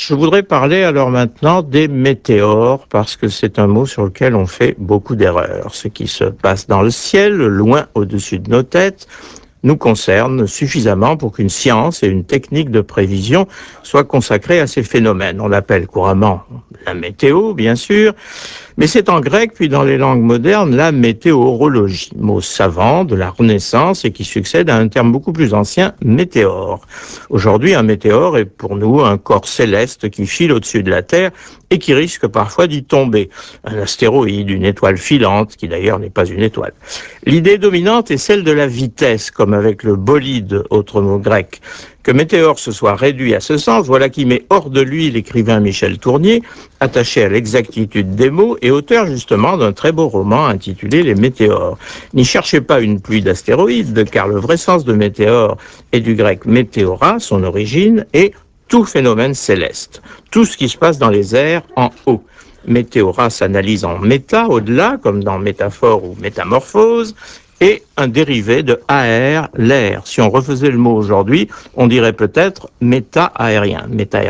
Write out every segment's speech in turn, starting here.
Je voudrais parler alors maintenant des météores, parce que c'est un mot sur lequel on fait beaucoup d'erreurs. Ce qui se passe dans le ciel, loin au-dessus de nos têtes, nous concerne suffisamment pour qu'une science et une technique de prévision soient consacrées à ces phénomènes. On l'appelle couramment la météo, bien sûr, mais c'est en grec, puis dans les langues modernes, la météorologie, mot savant de la Renaissance et qui succède à un terme beaucoup plus ancien, météore. Aujourd'hui, un météore est pour nous un corps céleste qui file au-dessus de la Terre et qui risque parfois d'y tomber. Un astéroïde, une étoile filante, qui d'ailleurs n'est pas une étoile. L'idée dominante est celle de la vitesse, comme avec le bolide, autre mot grec. Que Météore se soit réduit à ce sens, voilà qui met hors de lui l'écrivain Michel Tournier, attaché à l'exactitude des mots et auteur justement d'un très beau roman intitulé Les Météores. N'y cherchez pas une pluie d'astéroïdes, car le vrai sens de météore est du grec météora, son origine, et tout phénomène céleste, tout ce qui se passe dans les airs en haut. Météora s'analyse en méta, au-delà, comme dans métaphore ou métamorphose, et un dérivé de aër, l'air. Si on refaisait le mot aujourd'hui, on dirait peut-être méta-aérien.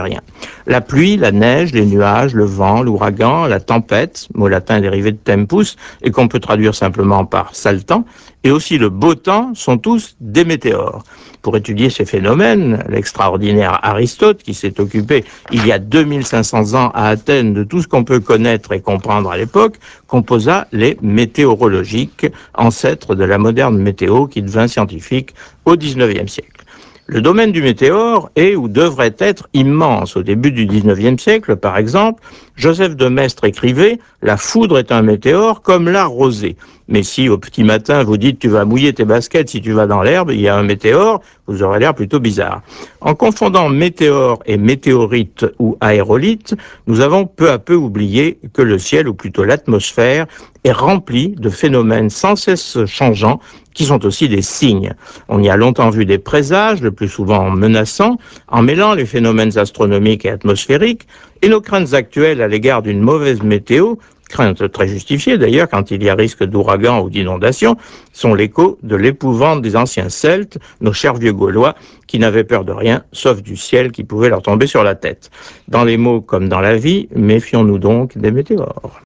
La pluie, la neige, les nuages, le vent, l'ouragan, la tempête, mot latin dérivé de tempus, et qu'on peut traduire simplement par sale temps, et aussi le beau temps sont tous des météores. Pour étudier ces phénomènes, l'extraordinaire Aristote, qui s'est occupé il y a 2500 ans à Athènes de tout ce qu'on peut connaître et comprendre à l'époque, composa les météorologiques, ancêtres de la moderne météo qui devint scientifique au XIXe siècle. Le domaine du météore est ou devrait être immense. Au début du XIXe siècle, par exemple, Joseph de Maistre écrivait « La foudre est un météore comme la rosée ». Mais si au petit matin vous dites tu vas mouiller tes baskets si tu vas dans l'herbe, il y a un météore, vous aurez l'air plutôt bizarre. En confondant météore et météorite ou aérolite, nous avons peu à peu oublié que le ciel, ou plutôt l'atmosphère, est rempli de phénomènes sans cesse changeants qui sont aussi des signes. On y a longtemps vu des présages, le plus souvent menaçants, en mêlant les phénomènes astronomiques et atmosphériques, et nos craintes actuelles à l'égard d'une mauvaise météo, craintes très justifiées d'ailleurs quand il y a risque d'ouragan ou d'inondation, sont l'écho de l'épouvante des anciens Celtes, nos chers vieux Gaulois, qui n'avaient peur de rien, sauf du ciel qui pouvait leur tomber sur la tête. Dans les mots comme dans la vie, méfions-nous donc des météores.